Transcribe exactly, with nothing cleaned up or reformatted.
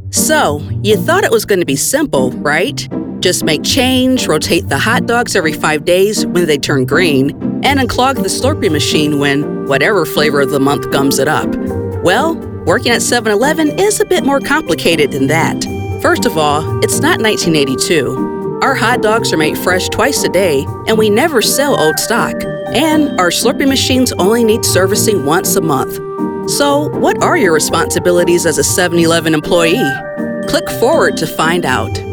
So, you thought it was going to be simple, right? Just make change, rotate the hot dogs every five days when they turn green, and unclog the Slurpee machine when whatever flavor of the month gums it up. Well, working at seven eleven is a bit more complicated than that. First of all, it's not nineteen eighty-two. Our hot dogs are made fresh twice a day, and we never sell old stock. And our Slurpee machines only need servicing once a month. So, what are your responsibilities as a seven eleven employee? Click forward to find out.